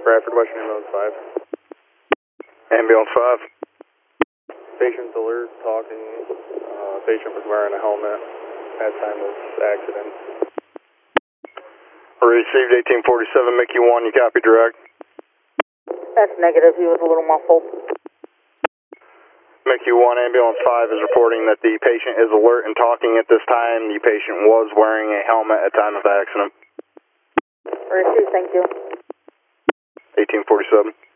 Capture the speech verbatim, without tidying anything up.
Bradford, Western Ambulance five. Ambulance five. Patient's alert, talking. Uh, patient was wearing a helmet at time of accident. Received eighteen forty-seven, Mickey one, you copy direct? That's negative, he was a little muffled. Mickey one, Ambulance five is reporting that the patient is alert and talking at this time. The patient was wearing a helmet at time of accident. Received, thank you. eighteen forty-seven.